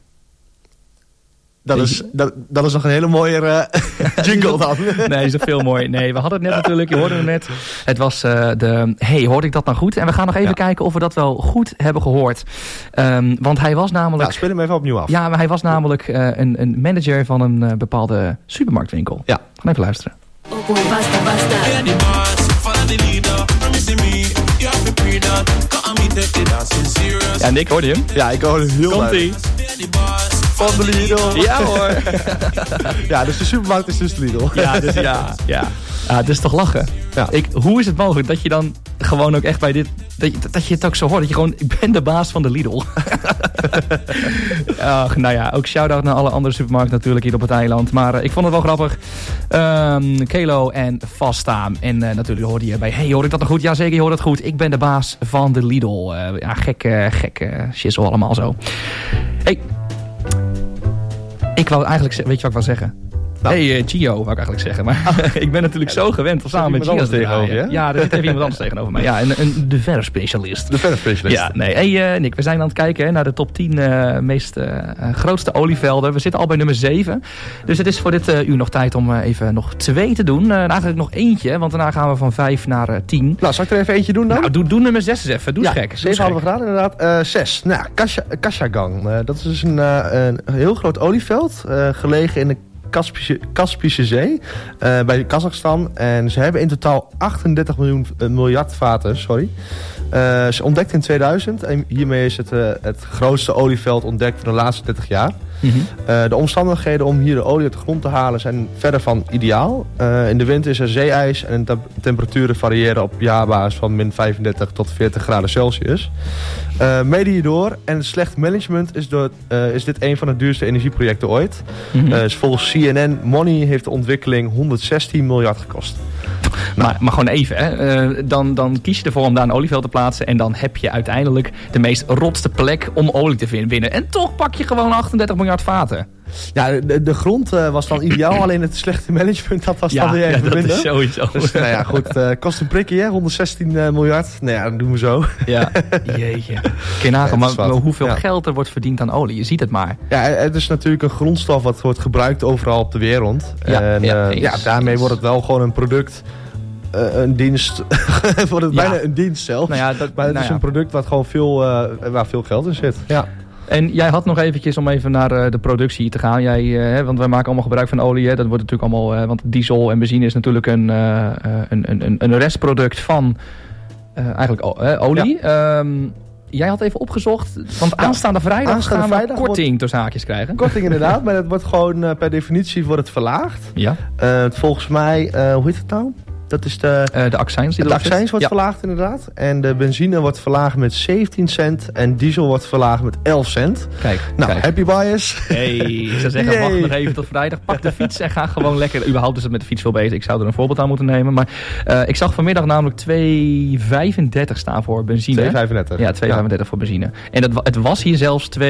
Dat is nog een hele mooie jingle dan. Nee, is nog veel mooi. Nee, we hadden het net natuurlijk, je hoorde het net. Het was hoorde ik dat nou goed? En we gaan nog even kijken of we dat wel goed hebben gehoord. Want hij was namelijk... Ja, speel hem even opnieuw af. Ja, maar hij was namelijk een manager van een bepaalde supermarktwinkel. Ja. Gaan even luisteren. Ja, Nick, hoorde je hem? Ja, ik hoorde hem heel Komt-ie. Van de Lidl. Ja hoor. Ja, dus de supermarkt is dus de Lidl. Ja, dus ja. Het is toch lachen. Ja. Hoe is het mogelijk dat je dan gewoon ook echt bij dit... Dat je het ook zo hoort. Dat je gewoon... Ik ben de baas van de Lidl. Nou ja, ook shout-out naar alle andere supermarkten natuurlijk hier op het eiland. Maar ik vond het wel grappig. Kelo en Vasta. En natuurlijk hoorde je bij... Hey, hoor ik dat nog goed? Jazeker, je hoort het goed. Ik ben de baas van de Lidl. Gek shizzle allemaal zo. Hey... Ik wou eigenlijk... Weet je wat ik wou zeggen? Nou. Hey, Gio, wou ik eigenlijk zeggen. Maar ik ben natuurlijk zo gewend om samen met Gio tegenover je. Ja, er zit even iemand anders tegenover mij. Ja, de verfspecialist. De verfspecialist. Ja, nee. Hey, Nick, we zijn aan het kijken naar de top 10 meest grootste olievelden. We zitten al bij nummer 7. Dus het is voor dit uur nog tijd om even nog 2 te doen. Eigenlijk nog eentje, want daarna gaan we van 5 naar 10. Nou, zal ik er even eentje doen dan? Nou, doe nummer 6 eens even. Doe eens gek. 7 hadden we gedaan, inderdaad. 6. Nou, Kashagan. Dat is dus een heel groot olieveld, gelegen in de Kaspische Zee, bij Kazachstan. En ze hebben in totaal 38 miljard vaten. Ze ontdekt in 2000. En hiermee is het grootste olieveld ontdekt voor de laatste 30 jaar. Mm-hmm. De omstandigheden om hier de olie uit de grond te halen zijn verder van ideaal. In de winter is er zeeijs en de temperaturen variëren op jaarbasis van min 35 tot 40 graden Celsius. Mede hierdoor en het slecht management is dit een van de duurste energieprojecten ooit. Mm-hmm. Volgens CNN Money heeft de ontwikkeling 116 miljard gekost. Maar gewoon even, hè. Dan kies je ervoor om daar een olieveld te plaatsen. En dan heb je uiteindelijk de meest rotste plek om olie te winnen. En toch pak je gewoon 38 miljard vaten. Ja, de grond was dan ideaal. Alleen het slechte management, dat was dan weer even minder. Ja, dat is sowieso. Dus nou ja, goed. Kost een prikje, hè? 116 miljard. Nou ja, dat doen we zo. Ja, jeetje. Kun je nagaan, maar hoeveel geld er wordt verdiend aan olie? Je ziet het maar. Ja, het is natuurlijk een grondstof wat wordt gebruikt overal op de wereld. Ja, en daarmee wordt het wel gewoon een product... een dienst, wordt het bijna een dienst zelf. Nou ja, maar het is een product wat gewoon waar veel geld in zit. Ja. En jij had nog eventjes om even naar de productie te gaan. Want wij maken allemaal gebruik van olie. Hè. Dat wordt natuurlijk allemaal... want diesel en benzine is natuurlijk een restproduct van olie. Ja. Jij had even opgezocht, want aanstaande vrijdag gaan we korting tussen haakjes krijgen. Korting inderdaad, maar het wordt gewoon per definitie wordt het verlaagd. Ja. Volgens mij, hoe heet het nou? Dat is de accijns. De accijns wordt verlaagd inderdaad. En de benzine wordt verlaagd met 17 cent. En diesel wordt verlaagd met 11 cent. Kijk. Happy buyers. Hey, ik zou zeggen, wacht nog even tot vrijdag. Pak de fiets en ga gewoon lekker. Überhaupt is het met de fiets veel bezig. Ik zou er een voorbeeld aan moeten nemen. Maar ik zag vanmiddag namelijk 2,35 staan voor benzine. 2,35. Ja, 2,35 voor benzine. En het was hier zelfs 2,50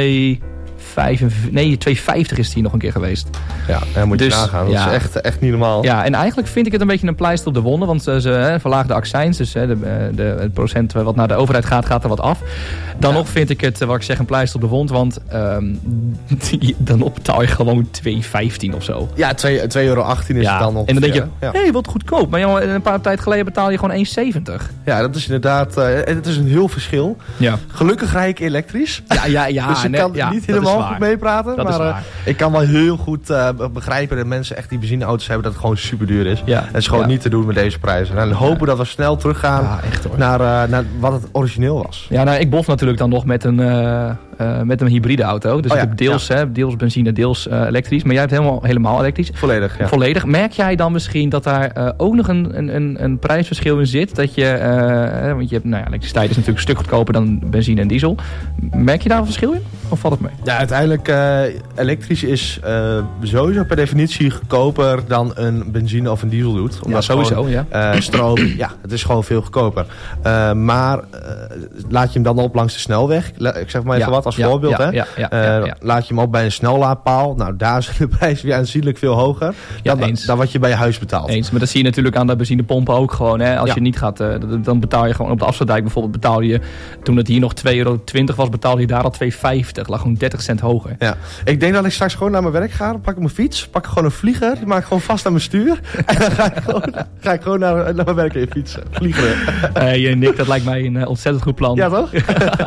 is het hier nog een keer geweest. Ja, daar moet je nagaan. Dat is echt niet normaal. Ja, en eigenlijk vind ik het een beetje een pleister op de wonden. Want ze verlagen de accijns. Dus het procent wat naar de overheid gaat er wat af. Dan nog vind ik het, wat ik zeg, een pleister op de wond. Want dan betaal je gewoon 2,15 of zo. Ja, €2,18 is het dan nog. En dan denk je, hé, wat goedkoop. Maar jongen, een paar tijd geleden betaal je gewoon 1,70. Ja, dat is inderdaad... het is een heel verschil. Ja. Gelukkig rij ik elektrisch. Ja. Dus ik kan niet helemaal goed meepraten. Maar ik kan wel heel goed begrijpen dat mensen echt die benzineauto's hebben, dat het gewoon super duur is. Ja. Het is gewoon niet te doen met deze prijzen. En hopen dat we snel teruggaan naar wat het origineel was. Ja, nou, ik bof natuurlijk dan nog met een hybride auto. Dus ik heb deels benzine, deels elektrisch. Maar jij hebt helemaal elektrisch. Volledig, ja. Volledig. Merk jij dan misschien dat daar ook nog een prijsverschil in zit? Dat je, want je hebt, elektriciteit is natuurlijk een stuk goedkoper dan benzine en diesel. Merk je daar een verschil in? Of valt het mee? Ja, uiteindelijk elektrisch is sowieso per definitie goedkoper dan een benzine of een diesel doet. Omdat sowieso, stroom, het is gewoon veel goedkoper. Maar laat je hem dan op langs de snelweg. Ik zeg maar even wat als voorbeeld. Laat je hem op bij een snellaadpaal. Nou, daar is de prijs weer aanzienlijk veel hoger dan wat je bij je huis betaalt. Eens, maar dat zie je natuurlijk aan de benzinepompen ook gewoon. Hè. Als je niet gaat, dan betaal je gewoon op de Afsluitdijk bijvoorbeeld, betaal je, toen het hier nog €2,20 was, betaalde je daar al €2,50. Lag gewoon 30 cent hoger. Ja. Ik denk dat ik straks gewoon naar mijn werk ga. Dan pak ik mijn fiets, pak ik gewoon een vlieger, die maak ik gewoon vast aan mijn stuur. En dan ga ik gewoon naar mijn werk in fietsen. Vliegeren. Nick, dat lijkt mij een ontzettend goed plan. Ja, toch?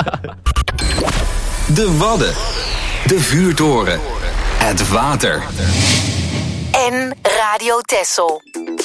De Wadden. De Vuurtoren. Het water. En Radio Texel.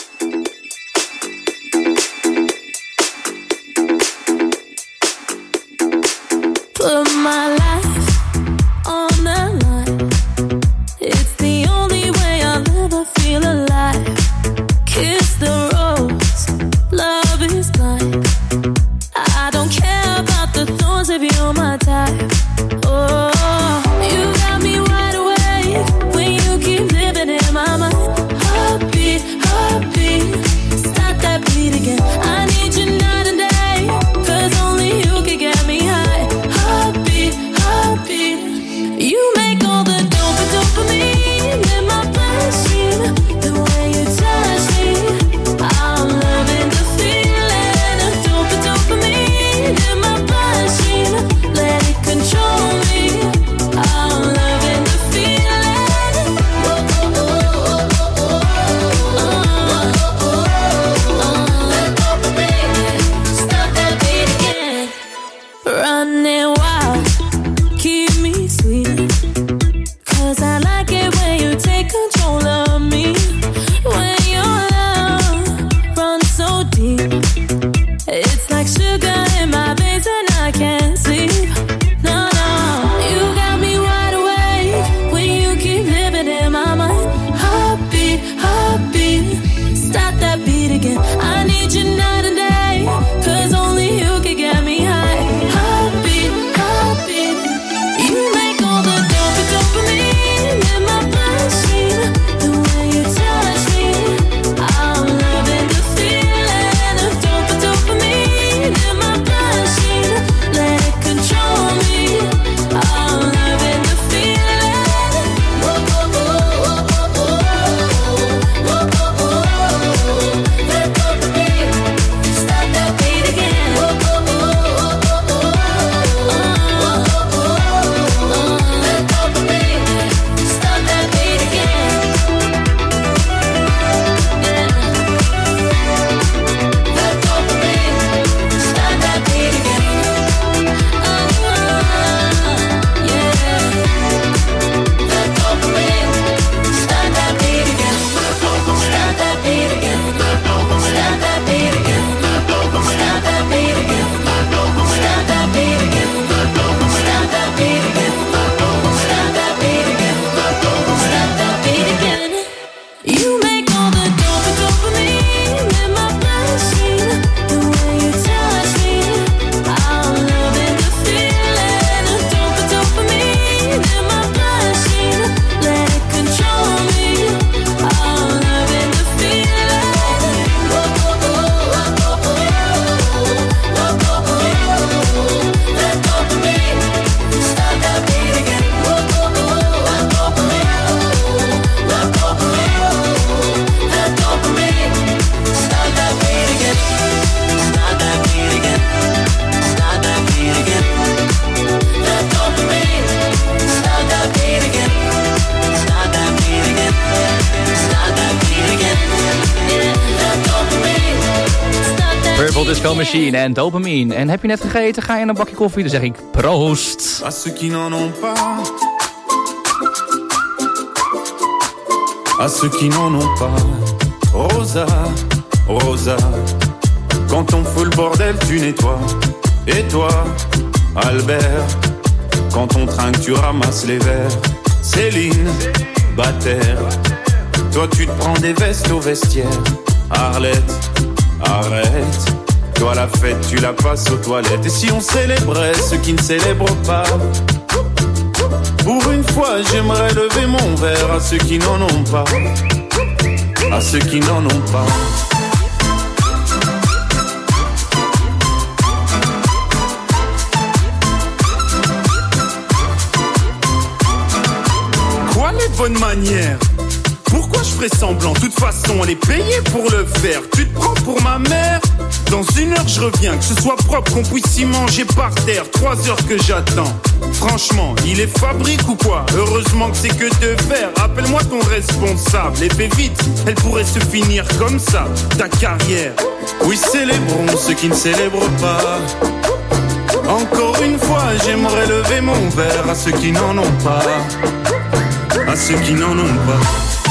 Put my life on the line. It's the only way I'll ever feel alive. Kiss the rose, love is blind. I don't care about the thorns if you're my type. Oh, you got me wide awake when you keep living in my mind. Heartbeat, heartbeat, stop that beat again. I need you night and day, 'cause only you can get me high. Heartbeat, heartbeat, you make all the dopamine in my bloodstream. The way you Purple Disco Machine en Dopamine. En heb je net gegeten, ga je een bakje koffie, dan zeg ik proost. À ceux qui n'en ont pas, à ceux qui n'en ont pas. Rosa, Rosa, quand on fout le bordel, tu nettoies. Et toi, Albert, quand on trinque, tu ramasses les verres. Céline, Bataire, toi tu te prends des vestes au vestiaire. Arlette, arrête, toi la fête tu la passes aux toilettes. Et si on célébrait ceux qui ne célèbrent pas? Pour une fois j'aimerais lever mon verre à ceux qui n'en ont pas, à ceux qui n'en ont pas. Quoi les bonnes manières? Pourquoi je ferais semblant? De toute façon, elle est payée pour le faire. Tu te prends pour ma mère? Dans 1 heure, je reviens. Que ce soit propre, qu'on puisse y manger par terre. 3 heures que j'attends. Franchement, il est fabrique ou quoi? Heureusement que c'est que de faire. Rappelle-moi ton responsable. Et fais vite, elle pourrait se finir comme ça, ta carrière. Oui, célébrons ceux qui ne célèbrent pas. Encore une fois, j'aimerais lever mon verre à ceux qui n'en ont pas, à ceux qui n'en ont pas.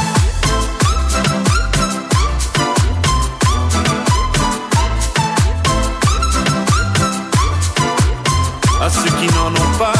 À ceux qui n'en ont pas.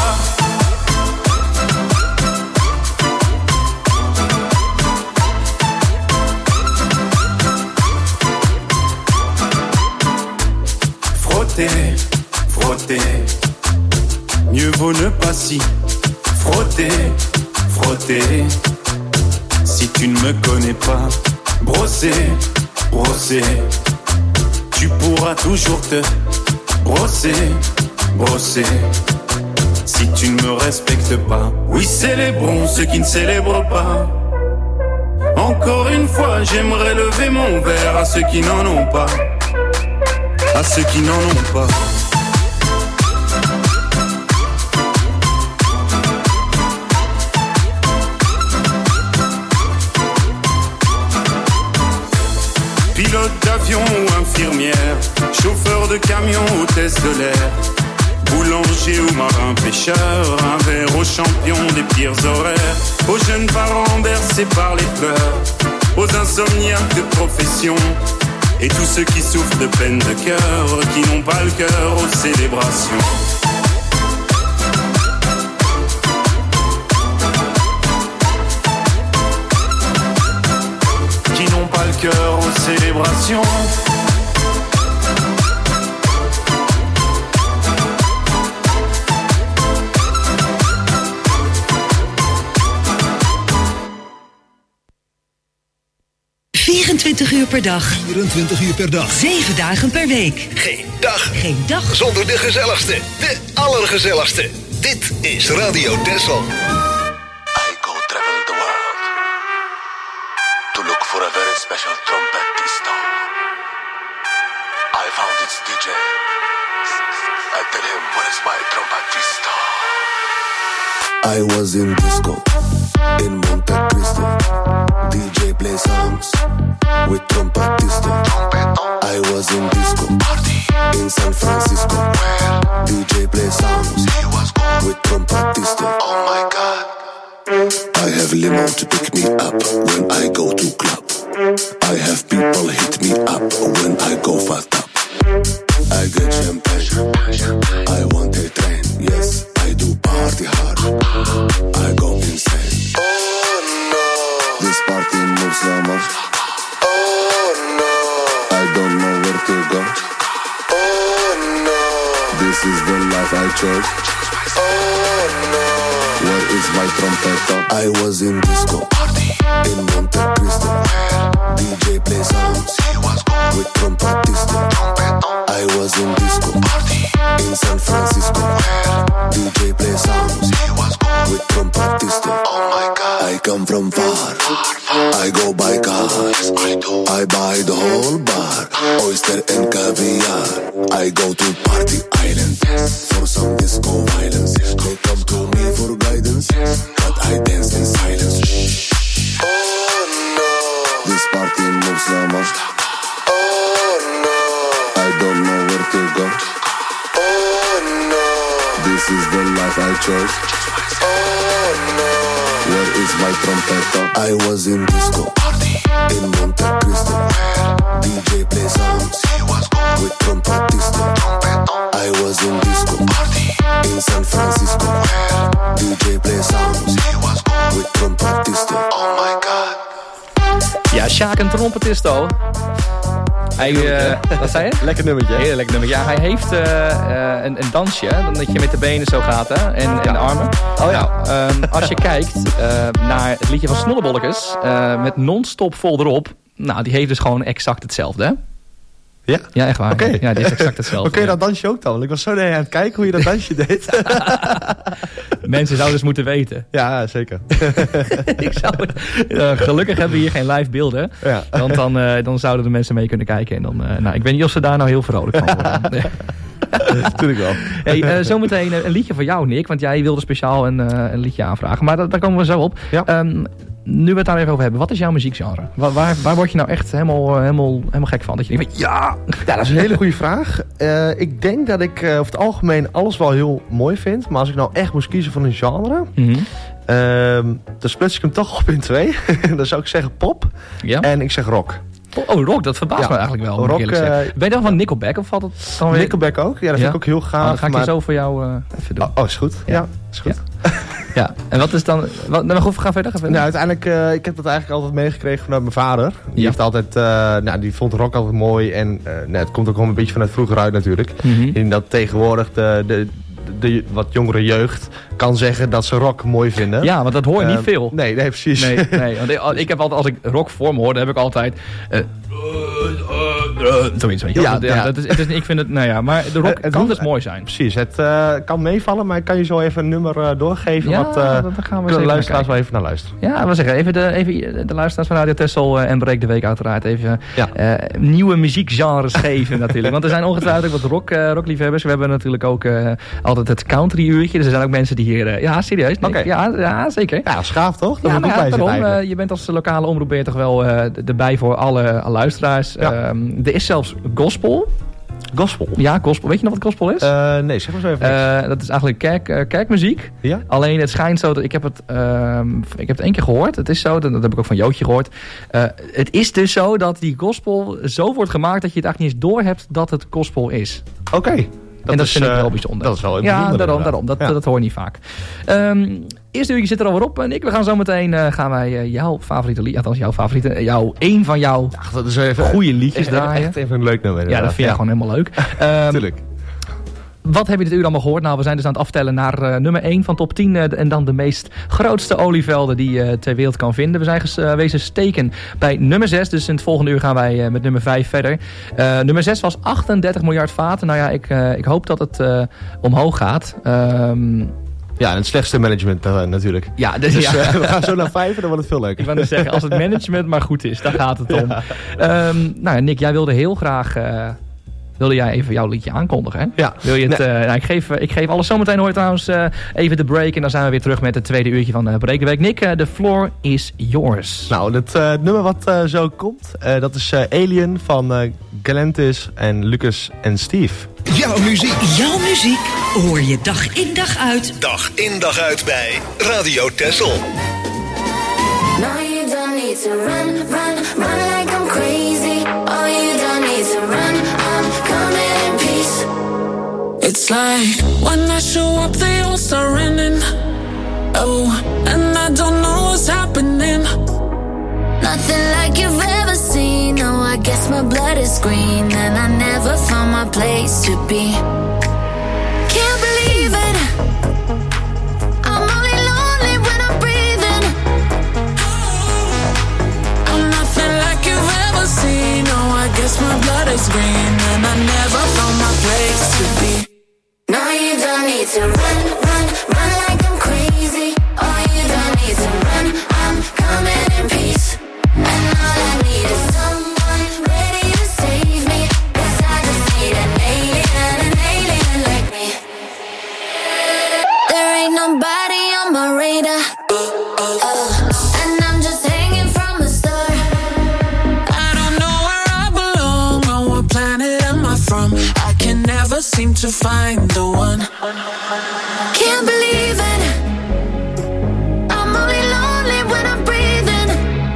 Frotter, frotter, mieux vaut ne pas s'y frotter, frotter. Si tu ne me connais pas, brosser, brosser, tu pourras toujours te brosser, brosser. Si tu ne me respectes pas, oui célébrons ceux qui ne célèbrent pas. Encore une fois j'aimerais lever mon verre à ceux qui n'en ont pas, à ceux qui n'en ont pas. Pilote d'avion ou infirmière, chauffeur de camion, hôtesse de l'air, boulanger ou marin pêcheur, un verre aux champions des pires horaires, aux jeunes parents bercés par les pleurs, aux insomniaques de profession, et tous ceux qui souffrent de peine de cœur, qui n'ont pas le cœur aux célébrations. Qui n'ont pas le cœur aux célébrations. Uur per dag. 24 uur per dag. 7 dagen per week. Geen dag. Geen dag zonder de gezelligste. De allergezelligste. Dit is Radio Texel. I go travel the world to look for a very special trompetista. I found its DJ. I tell him, where is my trompetista? I was in disco in Monte Cristo. DJ play songs with trompetista. I was in disco in San Francisco. DJ play songs with trompetista. Oh my God. I have limo to pick me up when I go to club. I have people hit me up when I go fast up. I get champagne. I want a train. Yes, I do party hard. I go insane. Oh no. This party moves so much Oh no, I don't know where to go. Oh no, this is the life I chose. Oh no, where is my trompeta? I was in disco in Monte Cristo. DJ play sounds with trompetista. I was in disco in San Francisco. DJ play sounds with trompetista. Oh my God, I come from far. I go by cars. I buy the whole bar, oyster and caviar. I go to party island for some disco violence. They come to me for guidance, but I dance in silence. Oh no, this party moves so much. Oh no, I don't know where to go. Oh no, this is the life I chose. Oh no, where is my trompeta? I was in disco in Monte Cristo. DJ play sounds with trompetista. I was in disco in San Francisco. DJ play sounds with trompetista. Oh my God. Ja, Sjaak en trompetisto. Hij, wat zei je? Lekker nummertje. Heel lekker nummertje. Ja, hij heeft een dansje, dat je met de benen zo gaat hè? En de armen. Oh ja. Nou, als je kijkt naar het liedje van Snollebollekes met non-stop vol erop. Nou, die heeft dus gewoon exact hetzelfde, hè? Ja? Ja, echt waar. Okay. Ja, die is exact hetzelfde. Hoe kun je dat dansje ook dan? Want ik was zo aan het kijken hoe je dat dansje deed. Mensen zouden dus moeten weten. Ja, zeker. Gelukkig hebben we hier geen live beelden. Ja. Want dan zouden de mensen mee kunnen kijken. En dan, nou, ik weet niet of ze daar nou heel vrolijk van worden. Natuurlijk wel. Hey, zometeen een liedje voor jou, Nick. Want jij wilde speciaal een liedje aanvragen. Maar daar komen we zo op. Ja. Nu we het daar even over hebben. Wat is jouw muziekgenre? Waar word je nou echt helemaal gek van? Dat je denkt, ja, dat is een hele goede vraag. Ik denk dat ik over het algemeen alles wel heel mooi vind. Maar als ik nou echt moest kiezen van een genre... dan splits ik hem toch op in 2. Dan zou ik zeggen pop. Ja? En ik zeg rock. Oh, rock, dat verbaast me eigenlijk wel. Rock, ben je dan van Nickelback of valt het dan weer? Nickelback ook, ja, dat vind ik ook heel gaaf. Dan ga ik je zo voor jou even doen. Oh, is goed. Ja, is goed. Ja, en wat is dan... Ga verder. Nou, uiteindelijk, ik heb dat eigenlijk altijd meegekregen vanuit mijn vader. Die heeft altijd, die vond rock altijd mooi. En het komt ook wel een beetje vanuit vroeger uit natuurlijk. In dat tegenwoordig de wat jongere jeugd kan zeggen dat ze rock mooi vinden. Ja, want dat hoor je niet veel. Nee, precies. Nee, want ik heb altijd, als ik rock voor me hoor, dan heb ik altijd... zoiets, weet je. Ja. Ik vind het, nou ja, maar de rock kan dus mooi zijn. Precies, het kan meevallen, maar ik kan je zo even een nummer doorgeven. Ja, wat dan gaan we de luisteraars wel even naar luisteren. Ja, we zeggen even de luisteraars van Radio Texel en Breek de Week uiteraard even nieuwe muziekgenres geven natuurlijk. Want er zijn ongetwijfeld ook wat rockliefhebbers. We hebben natuurlijk ook altijd het country uurtje. Dus er zijn ook mensen die hier... ja, serieus. Okay. Ja, zeker. Ja, schaaf toch? Dat moet bij zijn. Je bent als lokale omroep toch wel erbij voor alle luisteraars. Ja. Er is zelfs gospel. Gospel? Ja, gospel. Weet je nog wat gospel is? Nee, zeg maar zo even. Dat is eigenlijk kerkmuziek. Ja? Alleen het schijnt zo dat ik heb het 1 keer gehoord. Het is zo, dat heb ik ook van Jootje gehoord. Het is dus zo dat die gospel zo wordt gemaakt dat je het eigenlijk niet eens doorhebt dat het gospel is. Oké. Dat vind ik wel bijzonder. Dat is wel bijzonder. Ja, daarom. Dat hoor je niet vaak. Eerste uurtje zit er alweer op. Nick, we gaan zo meteen jouw favoriete lied, althans een van jouw goede liedjes draaien. Echt even een leuk nummer. Ja, dat vind jij gewoon helemaal leuk. Tuurlijk. Wat heb je dit uur allemaal gehoord? Nou, we zijn dus aan het aftellen naar nummer 1 van top 10. En dan de meest grootste olievelden die je ter wereld kan vinden. We zijn geweest steken bij nummer 6. Dus in het volgende uur gaan wij met nummer 5 verder. Nummer 6 was 38 miljard vaten. Nou ja, ik hoop dat het omhoog gaat. Ja, en het slechtste management natuurlijk. Ja, dus we gaan zo naar 5 en dan wordt het veel leuker. Ik wou net zeggen, als het management maar goed is, daar gaat het om. Nou, Nick, jij wilde heel graag... Wilde jij even jouw liedje aankondigen, hè? Ja. Wil je het, ik geef alles zometeen, hoor je trouwens even de break. En dan zijn we weer terug met het tweede uurtje van Breek de Week. Nick, the floor is yours. Nou, het nummer wat zo komt, dat is Alien van Galantis en Lucas en Steve. Jouw muziek. Jouw muziek hoor je dag in dag uit. Dag in dag uit bij Radio Texel. Now you don't need to run like I'm crazy. Oh, you don't need to run, I'm coming in peace. It's like when I show up, they all start running. Oh, and I don't know what's happening. Nothing like your screen and I never found my place to be. Can't believe it. I'm only lonely when I'm breathing. I'm nothing like you've ever seen. Oh, I guess my blood is green and I never found my place to be. No, you don't need to run, run, run like I'm crazy. Oh, you don't need to run, I'm coming in peace. And all I need is someone ready to save me. 'Cause I just need an alien like me. There ain't nobody on my radar. And I'm just hanging from a star. I don't know where I belong, on what planet am I from? I can never seem to find the one. Can't believe it. I'm only lonely when I'm breathing.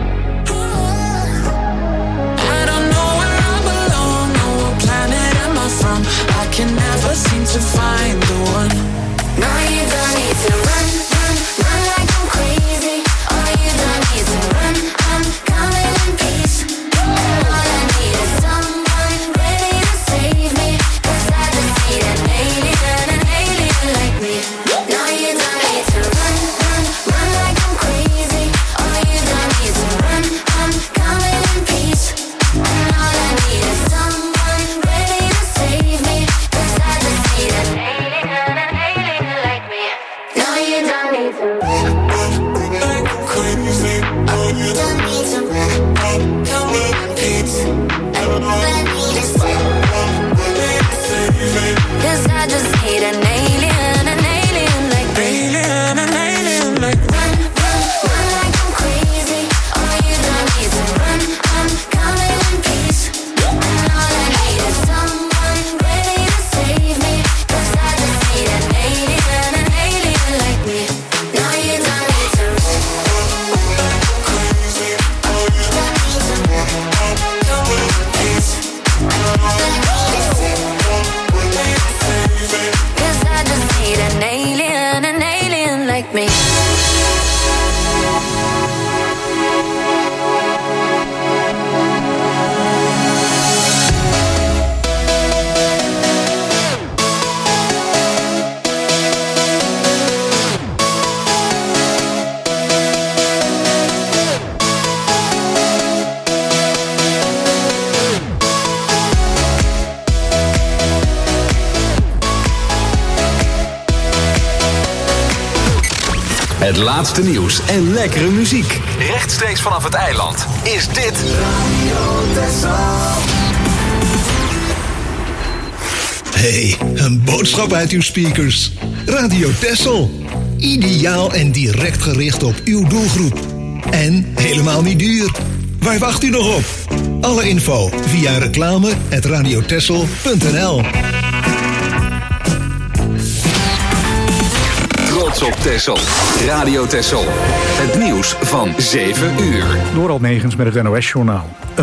I don't know where I belong, on what planet am I from? I can never seem to find the one. No, you don't need to run, run, run like I'm crazy. Oh, you don't need to run, I'm coming in peace. All I need is someone ready to save me. 'Cause I just need an alien like me. No, you don't need to run, run, run like I'm crazy. Oh, you don't need to run, I'm coming in peace. All I need is someone ready to save me. 'Cause I just need an alien like me. No, you don't need to run, like I'm crazy. Oh, you don't need to run, coming in peace. All I need is someone ready to save me. 'Cause I just need an alien like me. An alien like me. Run, run, run like I'm crazy. Oh, you don't need to run, I'm coming in peace. All I need is someone ready to save me. 'Cause I just need an alien like me. No, you don't need to run, like I'm crazy. Oh, you don't need to run, I'm coming in peace. All I need is someone ready to save me. 'Cause I just need an alien like me. Het laatste nieuws en lekkere muziek. Rechtstreeks vanaf het eiland is dit Radio Texel. Hey, een boodschap uit uw speakers. Radio Texel. Ideaal en direct gericht op uw doelgroep. En helemaal niet duur. Waar wacht u nog op? Alle info via reclame@radiotexel.nl. Trots op Texel. Radio Texel. Het nieuws van 7 uur. Door Almegens met het NOS-journaal.